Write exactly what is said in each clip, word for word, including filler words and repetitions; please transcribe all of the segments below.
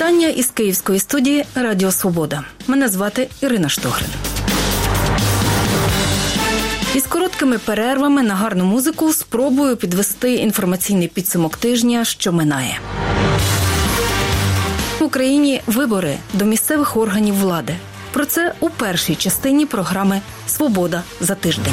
Вітання із київської студії Радіо Свобода. Мене звати Ірина Штогрин. Із короткими перервами на гарну музику спробую підвести інформаційний підсумок тижня, що минає. В Україні вибори до місцевих органів влади. Про це у першій частині програми «Свобода за тиждень».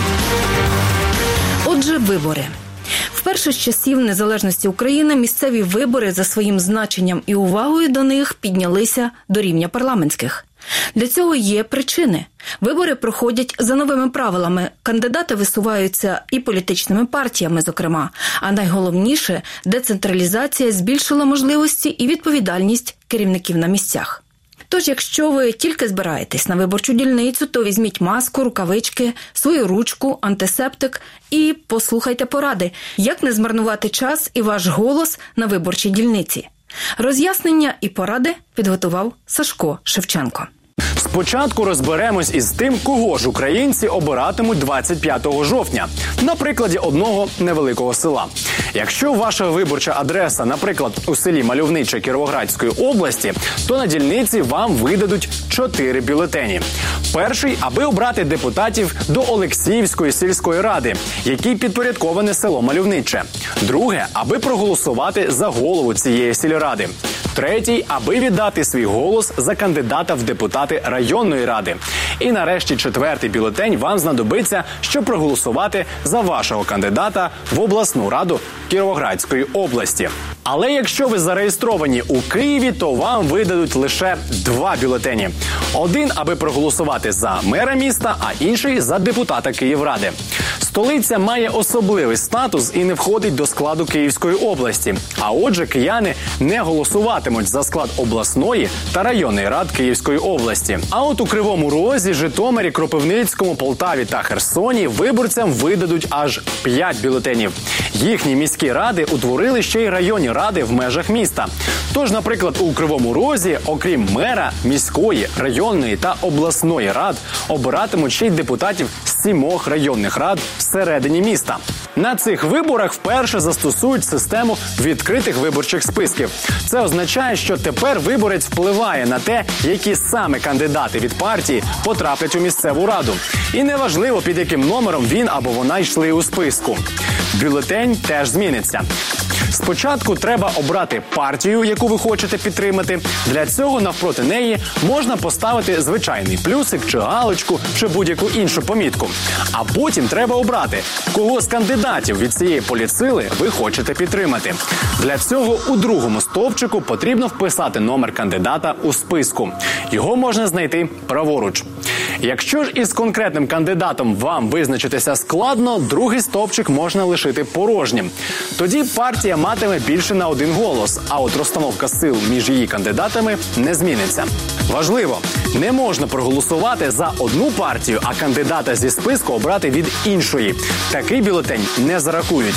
Отже, вибори. Вперше з часів незалежності України місцеві вибори за своїм значенням і увагою до них піднялися до рівня парламентських. Для цього є причини. Вибори проходять за новими правилами. Кандидати висуваються і політичними партіями, зокрема. А найголовніше – децентралізація збільшила можливості і відповідальність керівників на місцях. Тож, якщо ви тільки збираєтесь на виборчу дільницю, то візьміть маску, рукавички, свою ручку, антисептик і послухайте поради, як не змарнувати час і ваш голос на виборчій дільниці. Роз'яснення і поради підготував Сашко Шевченко. Спочатку розберемось із тим, кого ж українці обиратимуть двадцять п'ятого жовтня, на прикладі одного невеликого села. Якщо ваша виборча адреса, наприклад, у селі Мальовниче Кіровоградської області, то на дільниці вам видадуть чотири бюлетені. Перший, аби обрати депутатів до Олексіївської сільської ради, який підпорядковане село Мальовниче. Друге, аби проголосувати за голову цієї сільради. Третій, аби віддати свій голос за кандидата в депутати районної ради. І нарешті четвертий бюлетень вам знадобиться, щоб проголосувати за вашого кандидата в обласну раду Кіровоградської області. Але якщо ви зареєстровані у Києві, то вам видадуть лише два бюлетені. Один, аби проголосувати за мера міста, а інший – за депутата Київради. Столиця має особливий статус і не входить до складу Київської області. А отже, кияни не голосуватимуть за склад обласної та районної рад Київської області. А от у Кривому Розі, Житомирі, Кропивницькому, Полтаві та Херсоні виборцям видадуть аж п'ять бюлетенів. Їхні міські ради утворили ще й районні ради в межах міста. Тож, наприклад, у Кривому Розі, окрім мера, міської, районної та обласної рад, обиратимуть ще й депутатів з сімох районних рад всередині міста. На цих виборах вперше застосують систему відкритих виборчих списків. Це означає, що тепер виборець впливає на те, які саме кандидати від партії потраплять у місцеву раду. І неважливо, під яким номером він або вона йшли у списку. Бюлетень теж зміниться. Спочатку треба обрати партію, яку ви хочете підтримати. Для цього навпроти неї можна поставити звичайний плюсик чи галочку, чи будь-яку іншу помітку. А потім треба обрати, кого з кандидатів від цієї політсили ви хочете підтримати. Для цього у другому стовпчику потрібно вписати номер кандидата у списку. Його можна знайти праворуч. Якщо ж із конкретним кандидатом вам визначитися складно, другий стовпчик можна лишити порожнім. Тоді партія матиме більше на один голос, а от розстановка сил між її кандидатами не зміниться. Важливо, не можна проголосувати за одну партію, а кандидата зі списку обрати від іншої. Такий бюлетень не зарахують.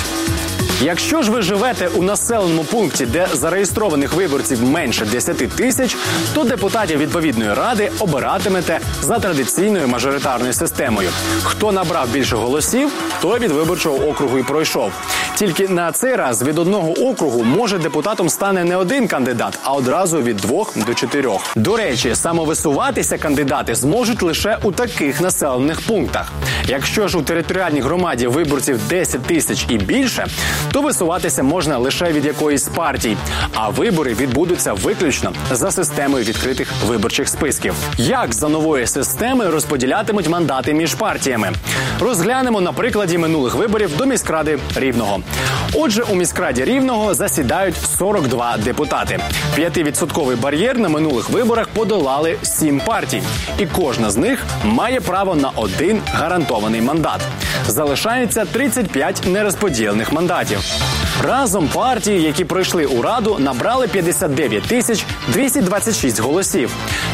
Якщо ж ви живете у населеному пункті, де зареєстрованих виборців менше десяти тисяч, то депутатів відповідної ради обиратимете за традиційною мажоритарною системою. Хто набрав більше голосів, той від виборчого округу і пройшов. Тільки на цей раз від одного округу може депутатом стане не один кандидат, а одразу від двох до чотирьох. До речі, самовисуватися кандидати зможуть лише у таких населених пунктах. Якщо ж у територіальній громаді виборців десять тисяч і більше, то висуватися можна лише від якоїсь партії, а вибори відбудуться виключно за системою відкритих виборчих списків. Як за новою системою розподілятимуть мандати між партіями? Розглянемо на прикладі минулих виборів до міськради Рівного. Отже, у міськраді Рівного засідають сорок два депутати. П'ятивідсотковий бар'єр на минулих виборах подолали сім партій. І кожна з них має право на один гарантований мандат. Залишається тридцять п'ять нерозподілених мандатів. Разом партії, які пройшли у Раду, набрали п'ятдесят дев'ять тисяч двісті двадцять шість голосів.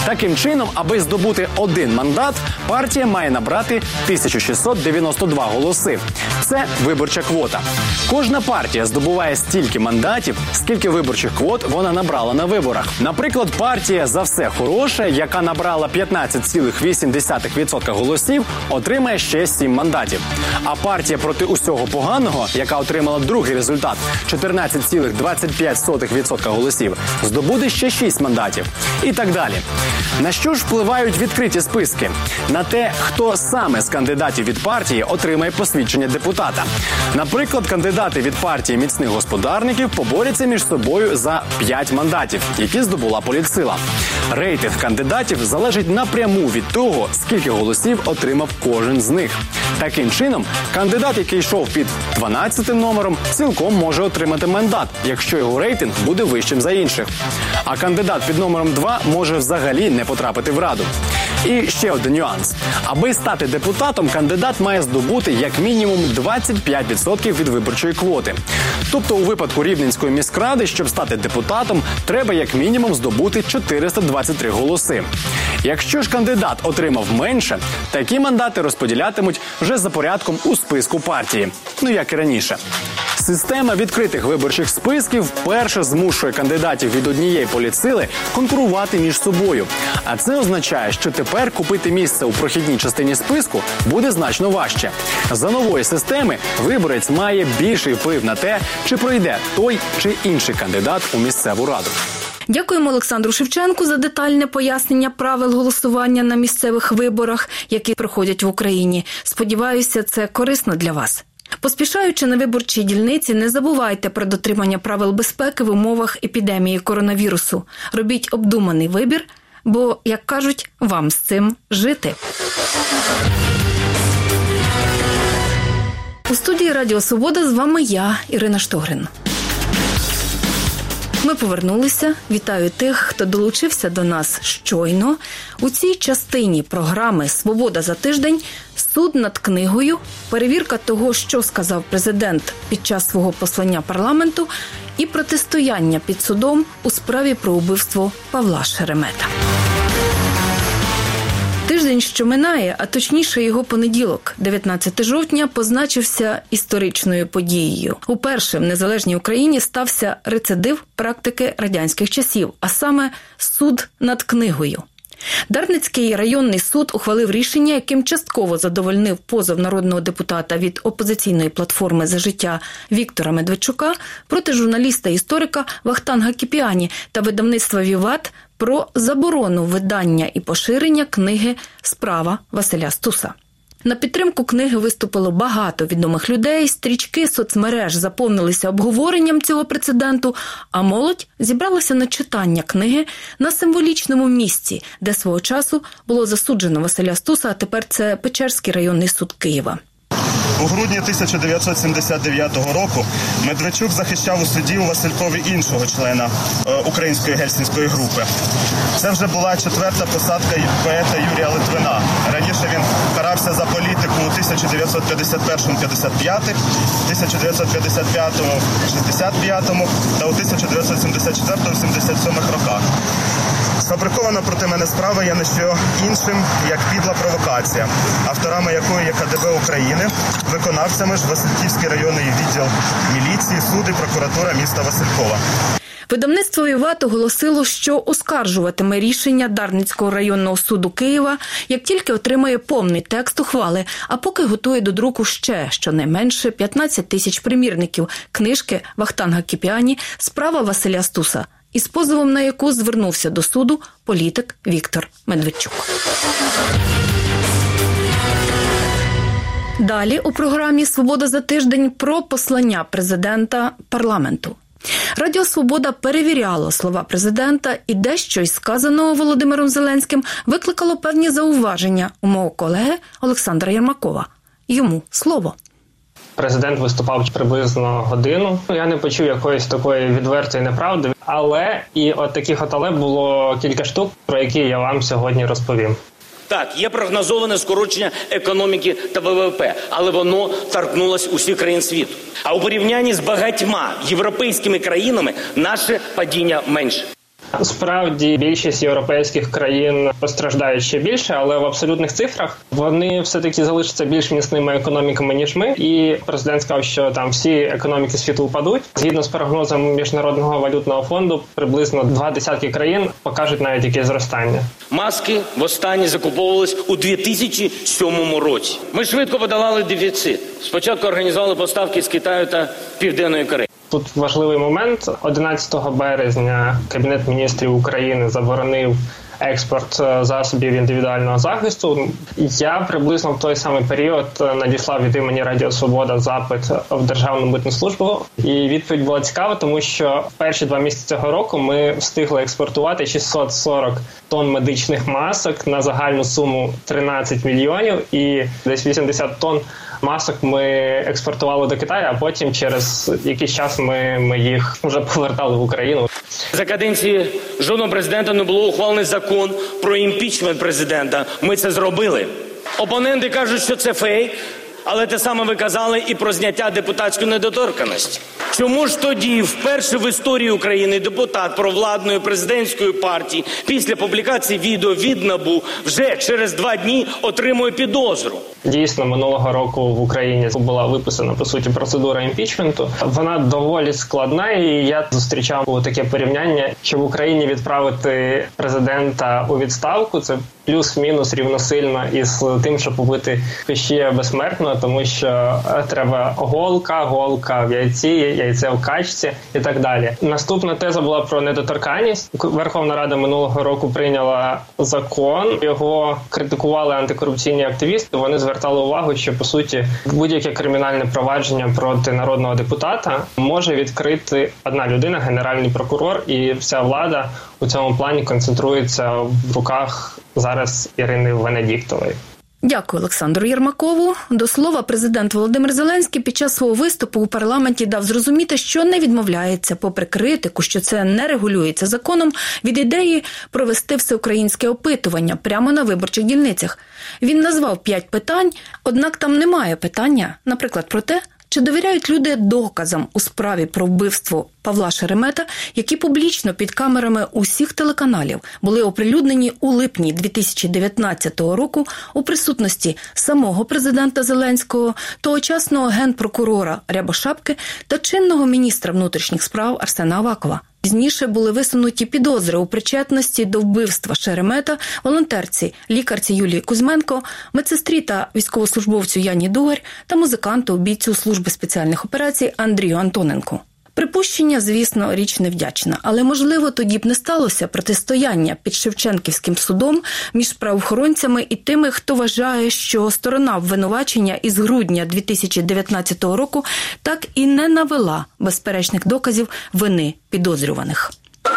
Таким чином, аби здобути один мандат, партія має набрати тисячу шістсот дев'яносто два голоси. Це виборча квота. Кожна партія здобуває стільки мандатів, скільки виборчих квот вона набрала на виборах. Наприклад, партія «За все хороше», яка набрала п'ятнадцять цілих вісім десятих відсотка голосів, отримає ще сім мандатів. А партія «Проти усього поганого», яка отримала другий результат – чотирнадцять цілих двадцять п'ять сотих відсотка голосів, здобуде ще шість мандатів. І так далі. На що ж впливають відкриті списки? На те, хто саме з кандидатів від партії отримає посвідчення депутата. Наприклад, кандидати від партії міцних господарників поборються між собою за п'ять мандатів, які здобула політсила. Рейтинг кандидатів залежить напряму від того, скільки голосів отримав кожен з них. Таким чином, кандидат, який йшов під дванадцятим номером, цілком може отримати мандат, якщо його рейтинг буде вищим за інших. А кандидат під номером два може взагалі не потрапити в Раду. І ще один нюанс. Аби стати депутатом, кандидат має здобути як мінімум двадцять п'ять відсотків від виборчої квоти. Тобто у випадку Рівненської міськради, щоб стати депутатом, треба як мінімум здобути чотириста двадцять три голоси. Якщо ж кандидат отримав менше, такі мандати розподілятимуть вже за порядком у списку партії. Ну як і раніше. Система відкритих виборчих списків вперше змушує кандидатів від однієї політсили конкурувати між собою. А це означає, що тепер купити місце у прохідній частині списку буде значно важче. За нової системи виборець має більший вплив на те, чи пройде той чи інший кандидат у місцеву раду. Дякуємо Олександру Шевченку за детальне пояснення правил голосування на місцевих виборах, які проходять в Україні. Сподіваюся, це корисно для вас. Поспішаючи на виборчій дільниці, не забувайте про дотримання правил безпеки в умовах епідемії коронавірусу. Робіть обдуманий вибір, бо, як кажуть, вам з цим жити. У студії Радіо Свобода з вами я, Ірина Штогрин. Ми повернулися. Вітаю тих, хто долучився до нас щойно. У цій частині програми «Свобода за тиждень» суд над книгою, перевірка того, що сказав президент під час свого послання парламенту, і протистояння під судом у справі про убивство Павла Шеремета. Тиждень, що минає, а точніше його понеділок, дев'ятнадцятого жовтня, позначився історичною подією. Уперше в незалежній Україні стався рецидив практики радянських часів, а саме суд над книгою. Дарницький районний суд ухвалив рішення, яким частково задовольнив позов народного депутата від опозиційної платформи «За життя» Віктора Медведчука проти журналіста-історика Вахтанга Кіпіані та видавництва «Віват» про заборону видання і поширення книги «Справа Василя Стуса». На підтримку книги виступило багато відомих людей, стрічки соцмереж заповнилися обговоренням цього прецеденту, а молодь зібралася на читання книги на символічному місці, де свого часу було засуджено Василя Стуса, а тепер це Печерський районний суд Києва. У грудні тисяча дев'ятсот сімдесят дев'ятого року Медведчук захищав у суді у Василькові іншого члена е, української гельсінської групи. Це вже була четверта посадка поета Юрія Литвина. Раніше він карався за політику у тисяча дев'ятсот п'ятдесят першому - п'ятдесят п'ятому, тисяча дев'ятсот п'ятдесят п'ятому - шістдесят п'ятому та у тисяча дев'ятсот сімдесят четвертому - сімдесят сьомому роках. Сфабрикована проти мене справа є не що іншим, як підла провокація, авторами якої є ка де бе України, виконавцями ж Васильківський районний відділ міліції, суд і прокуратура міста Василькова. Видавництво «Віват» оголосило, що оскаржуватиме рішення Дарницького районного суду Києва, як тільки отримає повний текст ухвали, а поки готує до друку ще щонайменше п'ятнадцять тисяч примірників книжки Вахтанга Кіпіані «Справа Василя Стуса», із позовом на яку звернувся до суду політик Віктор Медведчук. Далі у програмі «Свобода за тиждень» про послання президента парламенту. Радіо «Свобода» перевіряло слова президента, і дещо із сказаного Володимиром Зеленським викликало певні зауваження у мого колеги Олександра Єрмакова. Йому слово. Президент виступав приблизно годину. Я не почув якоїсь такої відвертої неправди. Але і от таких от але було кілька штук, про які я вам сьогодні розповім. Так, є прогнозоване скорочення економіки та ве ве пе, але воно торкнулося усіх країн світу. А у порівнянні з багатьма європейськими країнами наше падіння менше. Справді, більшість європейських країн постраждають ще більше, але в абсолютних цифрах вони все-таки залишаться більш міцними економіками, ніж ми. І президент сказав, що там всі економіки світу впадуть. Згідно з прогнозом Міжнародного валютного фонду, приблизно два десятки країн покажуть навіть якесь зростання. Маски востаннє закуповувались у дві тисячі сьомому році. Ми швидко подолали дефіцит. Спочатку організували поставки з Китаю та Південної Кореї. Тут важливий момент. одинадцятого березня Кабінет міністрів України заборонив експорт засобів індивідуального захисту. Я приблизно в той самий період надіслав від імені Радіо Свобода запит в Державну митну службу. І відповідь була цікава, тому що в перші два місяці цього року ми встигли експортувати шістсот сорок тонн медичних масок на загальну суму тринадцять мільйонів, і десь вісімдесят тонн масок ми експортували до Китаю, а потім через якийсь час ми, ми їх вже повертали в Україну. За каденції жодного президента не було ухвалений закон про імпічмент президента. Ми це зробили. Опоненти кажуть, що це фейк, але те саме ви казали і про зняття депутатської недоторканності. Чому ж тоді вперше в історії України депутат провладної президентської партії після публікації відео від НАБУ вже через два дні отримує підозру? Дійсно, минулого року в Україні була виписана, по суті, процедура імпічменту. Вона доволі складна, і я зустрічав таке порівняння, що в Україні відправити президента у відставку – це плюс-мінус рівносильно із тим, щоб побити Кащія безсмертно, тому що треба голка, голка в яйці, яйце в качці і так далі. Наступна теза була про недоторканність. Верховна Рада минулого року прийняла закон, його критикували антикорупційні активісти, вони звертали увагу, що, по суті, будь-яке кримінальне провадження проти народного депутата може відкрити одна людина, генеральний прокурор, і вся влада у цьому плані концентрується в руках зараз Ірини Венедіктової. Дякую Олександру Єрмакову. До слова, президент Володимир Зеленський під час свого виступу у парламенті дав зрозуміти, що не відмовляється, попри критику, що це не регулюється законом, від ідеї провести всеукраїнське опитування прямо на виборчих дільницях. Він назвав п'ять питань, однак там немає питання, наприклад, про те, чи довіряють люди доказам у справі про вбивство Павла Шеремета, які публічно під камерами усіх телеканалів були оприлюднені у липні дві тисячі дев'ятнадцятого року у присутності самого президента Зеленського, тогочасного генпрокурора Рябошапки та чинного міністра внутрішніх справ Арсена Авакова. Пізніше були висунуті підозри у причетності до вбивства Шеремета волонтерці, лікарці Юлії Кузьменко, медсестрі та військовослужбовцю Яні Дугар та музиканту, бійцю служби спеціальних операцій Андрію Антоненку. Припущення, звісно, річ невдячна, але, можливо, тоді б не сталося протистояння під Шевченківським судом між правоохоронцями і тими, хто вважає, що сторона обвинувачення із грудня дві тисячі дев'ятнадцятого року так і не навела безперечних доказів вини підозрюваних.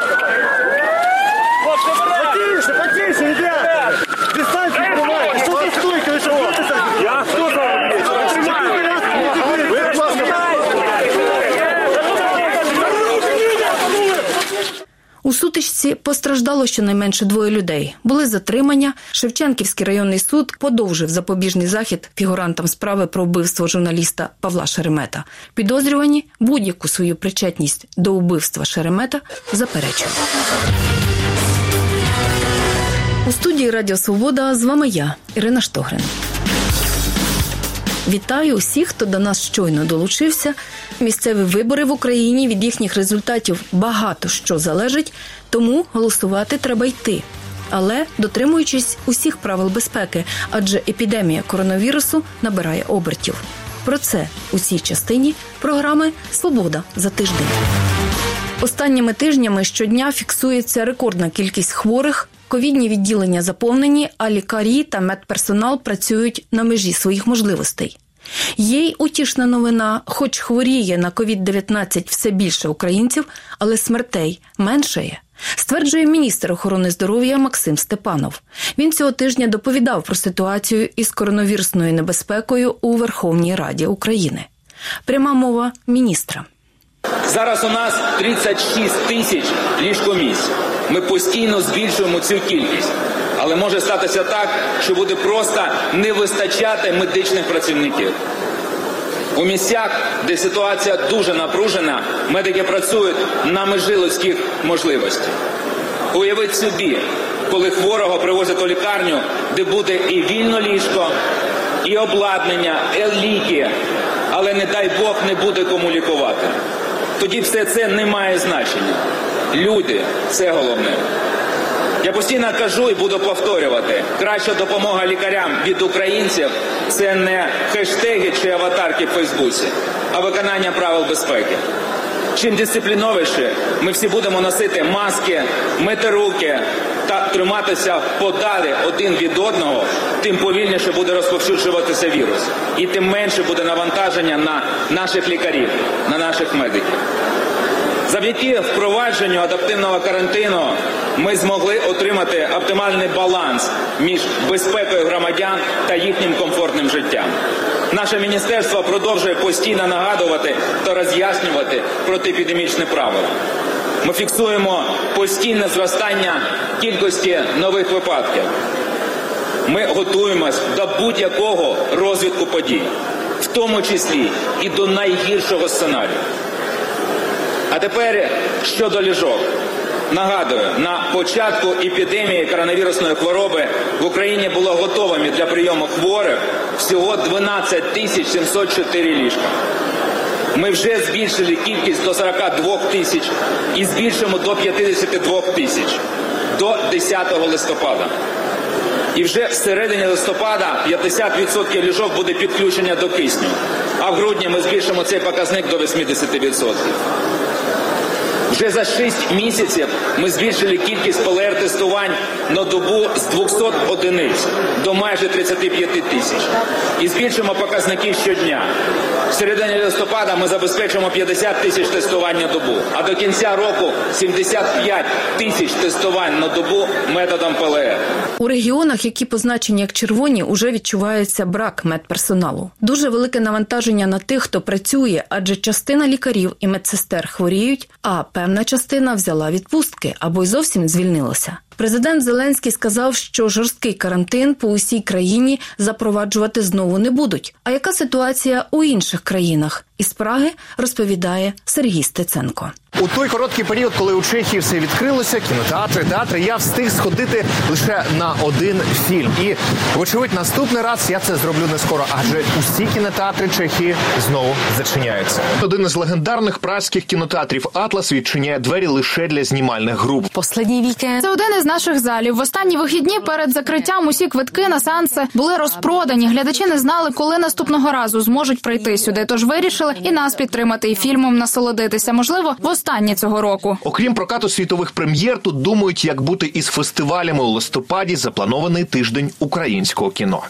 У сутичці постраждало щонайменше двоє людей. Були затримання. Шевченківський районний суд подовжив запобіжний захід фігурантам справи про вбивство журналіста Павла Шеремета. Підозрювані будь-яку свою причетність до вбивства Шеремета заперечують. У студії Радіо Свобода з вами я, Ірина Штогрин. Вітаю усіх, хто до нас щойно долучився. Місцеві вибори в Україні, від їхніх результатів багато що залежить, тому голосувати треба йти. Але дотримуючись усіх правил безпеки, адже епідемія коронавірусу набирає обертів. Про це у цій частині програми «Свобода за тиждень». Останніми тижнями щодня фіксується рекордна кількість хворих, ковідні відділення заповнені, а лікарі та медперсонал працюють на межі своїх можливостей. Є й утішна новина, хоч хворіє на ковід дев'ятнадцять все більше українців, але смертей меншає, стверджує міністр охорони здоров'я Максим Степанов. Він цього тижня доповідав про ситуацію із коронавірусною небезпекою у Верховній Раді України. Пряма мова міністра. Зараз у нас тридцять шість тисяч ліжкомісць. Ми постійно збільшуємо цю кількість. Але може статися так, що буде просто не вистачати медичних працівників. У місцях, де ситуація дуже напружена, медики працюють на межі людських можливостей. Уявіть собі, коли хворого привозять у лікарню, де буде і вільне ліжко, і обладнання, і ліки, але, не дай Бог, не буде кому лікувати. Тоді все це не має значення. Люди – це головне. Я постійно кажу і буду повторювати, краща допомога лікарям від українців – це не хештеги чи аватарки в Фейсбуці, а виконання правил безпеки. Чим дисципліновіше ми всі будемо носити маски, мити руки та триматися подалі один від одного, тим повільніше буде розповсюджуватися вірус. І тим менше буде навантаження на наших лікарів, на наших медиків. Завдяки впровадженню адаптивного карантину ми змогли отримати оптимальний баланс між безпекою громадян та їхнім комфортним життям. Наше міністерство продовжує постійно нагадувати та роз'яснювати протиепідемічні правила. Ми фіксуємо постійне зростання кількості нових випадків. Ми готуємось до будь-якого розвитку подій, в тому числі і до найгіршого сценарію. А тепер щодо ліжок. Нагадую, на початку епідемії коронавірусної хвороби в Україні було готовими для прийому хворих всього дванадцять тисяч сімсот чотири ліжка. Ми вже збільшили кількість до сорок два тисяч і збільшимо до п'ятдесят два тисяч до десятого листопада. І вже в середині листопада п'ятдесят відсотків ліжок буде підключення до кисню, а в грудні ми збільшимо цей показник до вісімдесят відсотків. Вже за шість місяців ми збільшили кількість пе ел ер-тестувань на добу з двохсот одиниць до майже тридцять п'ять тисяч. І збільшимо показники щодня. В середині листопада ми забезпечимо п'ятдесят тисяч тестувань на добу, а до кінця року сімдесят п'ять тисяч тестувань на добу методом пе ел ер. У регіонах, які позначені як червоні, уже відчувається брак медперсоналу. Дуже велике навантаження на тих, хто працює, адже частина лікарів і медсестер хворіють, а певна частина взяла відпустки або й зовсім звільнилася. Президент Зеленський сказав, що жорсткий карантин по усій країні запроваджувати знову не будуть. А яка ситуація у інших країнах? Із Праги розповідає Сергій Стеценко. У той короткий період, коли у Чехії все відкрилося, кінотеатри, театри, я встиг сходити лише на один фільм. І, вочевидь, наступний раз я це зроблю не скоро, адже усі кінотеатри Чехії знову зачиняються. Один із легендарних празьких кінотеатрів «Атлас» відчиняє двері лише для знімальних груп. Последній вікенд. Це один із наших залів. В останні вихідні перед закриттям усі квитки на сеанси були розпродані. Глядачі не знали, коли наступного разу зможуть прийти сюди. Тож вирішили і нас підтримати, і фільмом насолодитися. Можливо, востаннє цього року. Окрім прокату світових прем'єр, тут думають, як бути із фестивалями у листопаді, запланований тиждень українського кіно.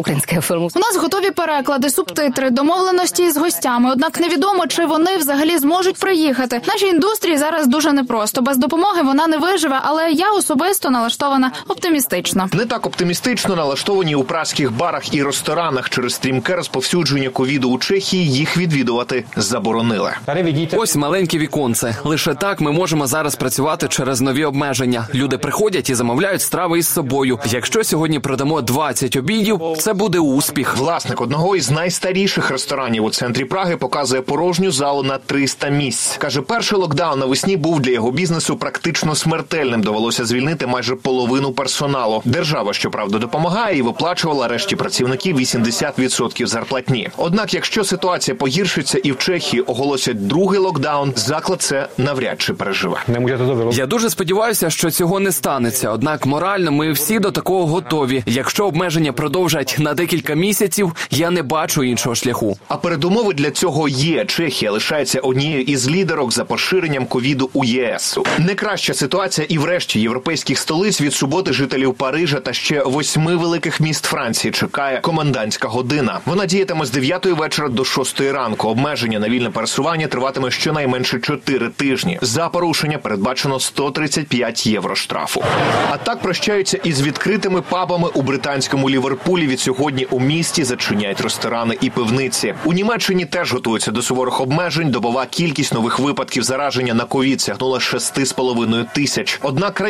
У нас готові переклади, субтитри, домовленості з гостями. Однак невідомо, чи вони взагалі зможуть приїхати. Нашій індустрії зараз дуже непросто. Без допомоги вона не виживе, але я особисто налаштована оптимістично. Не так оптимістично налаштовані у празьких барах і ресторанах. Через стрімке розповсюдження ковіду у Чехії їх відвідувати заборонили. Ось маленьке віконце. Лише так ми можемо зараз працювати через нові обмеження. Люди приходять і замовляють страви із собою. Якщо сьогодні продамо двадцять обідів, це буде успіх. Власник одного із найстаріших ресторанів у центрі Праги показує порожню залу на триста місць. Каже, перший локдаун навесні був для його бізнесу практично смертельним. Довелося звільнити майже половину персоналу. Держава, щоправда, допомагає і виплачувала решті працівників вісімдесят відсотків зарплатні. Однак, якщо ситуація погіршиться і в Чехії оголосять другий локдаун, заклад це навряд чи переживе. Я дуже сподіваюся, що цього не станеться. Однак морально ми всі до такого готові. Якщо обмеження продовжать на декілька місяців, я не бачу іншого шляху. А передумови для цього є. Чехія лишається однією із лідерок за поширенням ковіду у ЄС. Не краща ситуація і в решті європейських столиць. Від суботи жителів Парижа та ще восьми великих міст Франції чекає комендантська година. Вона діятиме з дев'ятої вечора до шостої ранку. Обмеження на вільне пересування триватиме щонайменше чотири тижні. За порушення передбачено сто тридцять п'ять євро штрафу. А так прощаються із відкритими пабами у британському Ліверпулі. Від сьогодні у місті зачиняють ресторани і пивниці. У Німеччині теж готуються до суворих обмежень. Добова кількість нових випадків зараження на ковід сягнула шести з половиною тисяч. Однак країна, за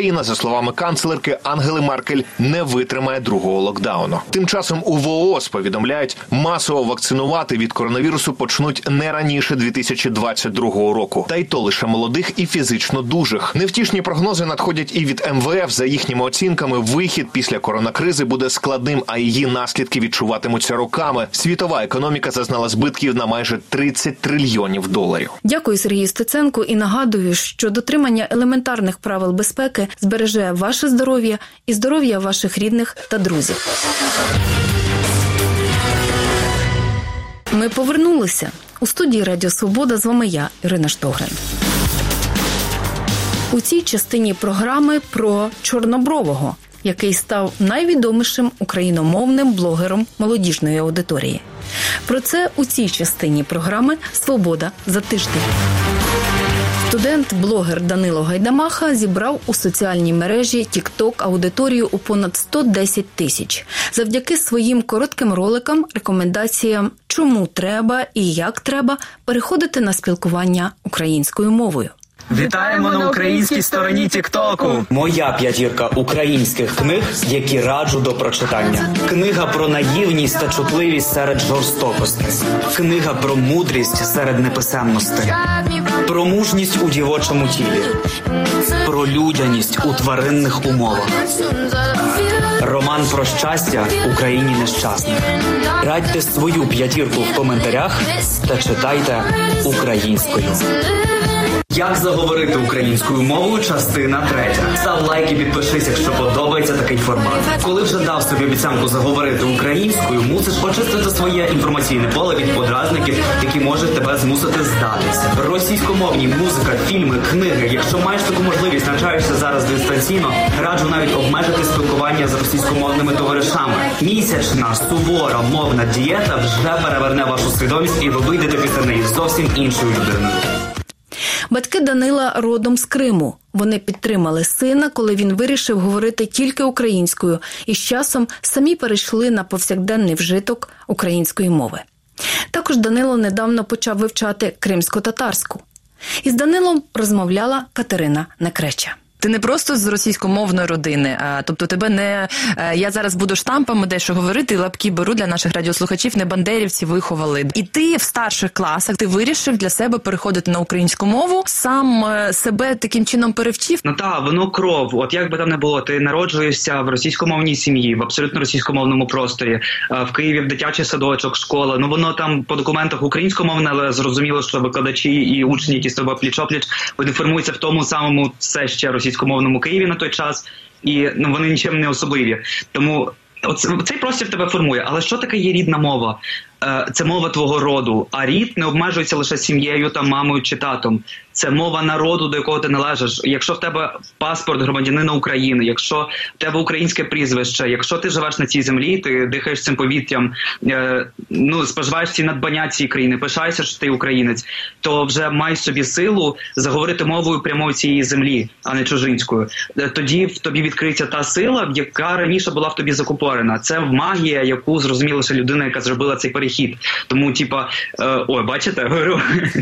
словами канцлерки Ангели Меркель, не витримає другого локдауну. Тим часом у ВООЗ повідомляють, масово вакцинувати від коронавірусу почнуть не раніше дві тисячі двадцять другого року. Та й то лише молодих і фізично дужих. Невтішні прогнози надходять і від ем ве еф. За їхніми оцінками, вихід після коронакризи буде складним, а її наслідки відчуватимуться роками. Світова економіка зазнала збитків на майже тридцять трильйонів доларів. Дякую, Сергію Стеценку, і нагадую, що дотримання елементарних правил безпеки збереже ваше здоров'я і здоров'я ваших рідних та друзів. Ми повернулися. У студії Радіо Свобода з вами я, Ірина Штогрин. У цій частині програми про Чорнобрового, який став найвідомішим україномовним блогером молодіжної аудиторії. Про це у цій частині програми «Свобода за тиждень». Студент-блогер Данило Гайдамаха зібрав у соціальній мережі TikTok аудиторію у понад сто десять тисяч. Завдяки своїм коротким роликам, рекомендаціям, чому треба і як треба переходити на спілкування українською мовою. Вітаємо на українській стороні Тіктоку! Моя п'ятірка українських книг, які раджу до прочитання. Книга про наївність та чутливість серед жорстокостей. Книга про мудрість серед неписемностей. Про мужність у дівочому тілі. Про людяність у тваринних умовах. Роман про щастя Україні нещасних. Радьте свою п'ятірку в коментарях та читайте українською. Як заговорити українською мовою, частина третя. Став лайк і підпишись, якщо подобається такий формат. Коли вже дав собі обіцянку заговорити українською, мусиш очистити своє інформаційне поле від подразників, які можуть тебе змусити здатися. Російськомовні музика, фільми, книги. Якщо маєш таку можливість, навчаєшся зараз дистанційно, раджу навіть обмежити спілкування з російськомовними товаришами. Місячна, сувора, мовна дієта вже переверне вашу свідомість, і ви вийдете після неї зовсім іншою людиною. Батьки Данила родом з Криму. Вони підтримали сина, коли він вирішив говорити тільки українською, і з часом самі перейшли на повсякденний вжиток української мови. Також Данило недавно почав вивчати кримсько-татарську. Із Данилом розмовляла Катерина Некреча. Ти не просто з російськомовної родини, а, тобто тебе не... Я зараз буду штампами дещо говорити, лапки беру для наших радіослухачів, не бандерівці виховали. І ти в старших класах, ти вирішив для себе переходити на українську мову, сам себе таким чином перевчив? Ну так, воно кров. От як би там не було, ти народжуєшся в російськомовній сім'ї, в абсолютно російськомовному просторі, в Києві в дитячий садочок, школа. Ну воно там по документах українськомовне, але зрозуміло, що викладачі і учні, які з тобою пліч-опліч, вони формуються в тому самому все ще російськомовному Києві на той час, і ну, вони нічим не особливі. Тому оце, цей простір тебе формує. Але що таке є рідна мова? Е, це мова твого роду, а рід не обмежується лише сім'єю, там, мамою чи татом. Це мова народу, до якого ти належиш. Якщо в тебе паспорт громадянина України, якщо в тебе українське прізвище, якщо ти живеш на цій землі, ти дихаєш цим повітрям, е, ну, споживаєш ці надбання цієї країни, пишаєшся, що ти українець, то вже маєш собі силу заговорити мовою прямою цієї землі, а не чужинською. Тоді в тобі відкриється та сила, яка раніше була в тобі закупорена. Це магія, яку зрозуміла ще людина, яка зробила цей перехід. Тому, типа, е, ой, бачите, говорю.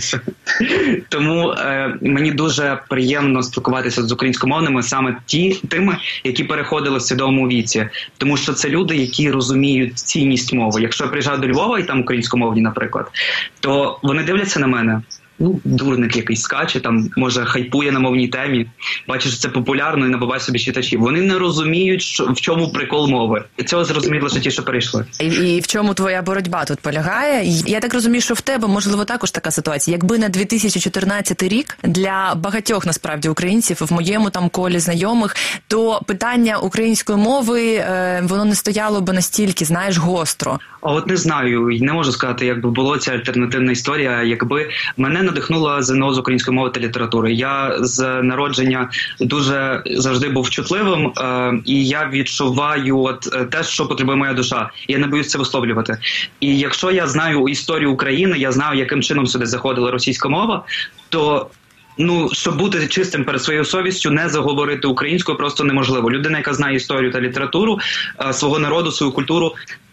Тому е, мені дуже приємно спілкуватися з українськомовними саме ті, тими, які переходили в свідомому віці. Тому що це люди, які розуміють цінність мови. Якщо я приїжджаю до Львова, і там українськомовні, наприклад, то вони дивляться на мене. Ну, дурник якийсь скаче, там, може, хайпує на мовній темі, бачиш, що це популярно і набуває собі читачів. Вони не розуміють, що, в чому прикол мови. І цього зрозуміють лише ті, що перейшли. І, і в чому твоя боротьба тут полягає? Я так розумію, що в тебе, можливо, також така ситуація. Якби не дві тисячі чотирнадцятий рік, для багатьох, насправді, українців, в моєму там колі знайомих, то питання української мови, е, воно не стояло би настільки, знаєш, гостро. А от не знаю, не можу сказати, як би була ця альтернативна історія, якби мене надихнула ЗНО з української мови та літератури. Я з народження дуже завжди був чутливим, е, і я відчуваю от те, що потребує моя душа. Я не боюсь це висловлювати. І якщо я знаю історію України, я знаю, яким чином сюди заходила російська мова, то ну, щоб бути чистим перед своєю совістю, не заговорити українською просто неможливо. Людина, яка знає історію та літературу свого народу, свою культуру,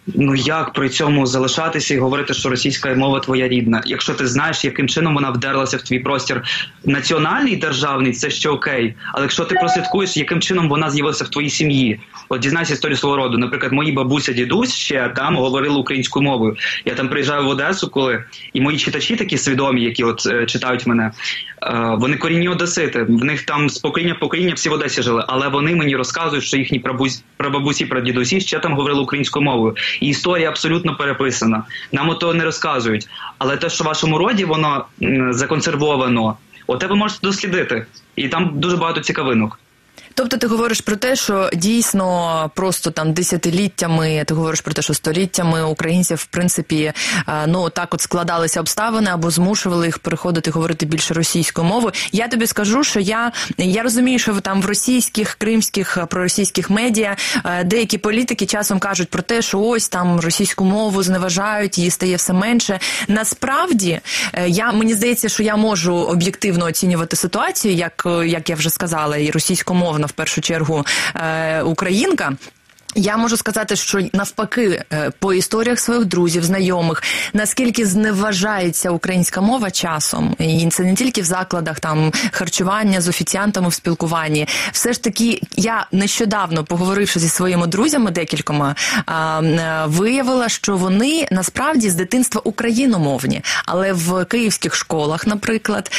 Ну як при цьому залишатися і говорити, що російська мова твоя рідна? Якщо ти знаєш, яким чином вона вдерлася в твій простір національний, державний, це ще окей. Але якщо ти прослідкуєш, яким чином вона з'явилася в твоїй сім'ї, от дізнайся історію свого роду. Наприклад, мої бабуся, дідусь ще там говорили українською мовою. Я там приїжджаю в Одесу, коли і мої читачі такі свідомі, які от е, читають мене, е, вони корінні одесити. В них там з покоління в покоління всі в Одесі жили, але вони мені розказують, що їхні прабабусі, прабабусі, прадідусі ще там говорили українською мовою. І історія абсолютно переписана. Нам ото не розказують. Але те, що в вашому роді воно м, законсервовано, оте ви можете дослідити. І там дуже багато цікавинок. Тобто ти говориш про те, що дійсно просто там десятиліттями, ти говориш про те, що століттями українців, в принципі, ну так от складалися обставини або змушували їх переходити говорити більше російською мовою. Я тобі скажу, що я, я розумію, що там в російських, кримських, проросійських медіа деякі політики часом кажуть про те, що ось там російську мову зневажають, її стає все менше. Насправді, я, мені здається, що я можу об'єктивно оцінювати ситуацію, як, як я вже сказала, і російськомовна в першу чергу е, українка. Я можу сказати, що навпаки, по історіях своїх друзів, знайомих, наскільки зневажається українська мова часом, і це не тільки в закладах там харчування з офіціантами в спілкуванні. Все ж таки, я нещодавно, поговоривши зі своїми друзями декількома, виявила, що вони насправді з дитинства україномовні, але в київських школах, наприклад,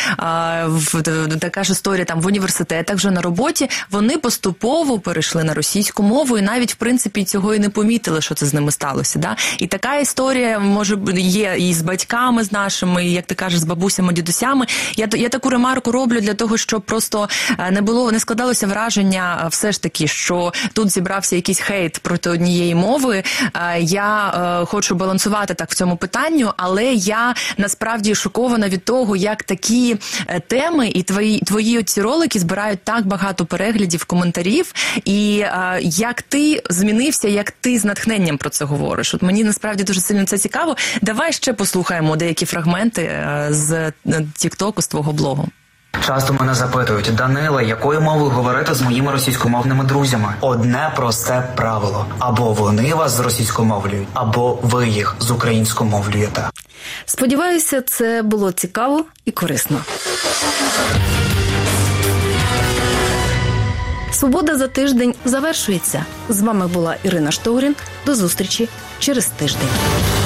в така ж історія там в університетах, вже на роботі, вони поступово перейшли на російську мову і навіть в принципі, цього і не помітили, що це з ними сталося. Да? І така історія, може, є і з батьками з нашими, і, як ти кажеш, з бабусями, дідусями. Я, я таку ремарку роблю для того, щоб просто не було, не складалося враження все ж таки, що тут зібрався якийсь хейт проти однієї мови. Я е, хочу балансувати так в цьому питанню, але я насправді шокована від того, як такі теми і твої, твої ці ролики збирають так багато переглядів, коментарів, і е, як ти змінився, як ти з натхненням про це говориш. От мені насправді дуже сильно це цікаво. Давай ще послухаємо деякі фрагменти з тік-току, з твого блогу. Часто мене запитують: Даниле, якою мовою говорити з моїми російськомовними друзями? Одне просте правило. Або вони вас російськомовлюють, або ви їх з українськомовлюєте. Сподіваюся, це було цікаво і корисно. «Свобода за тиждень» завершується. З вами була Ірина Штогрін. До зустрічі через тиждень.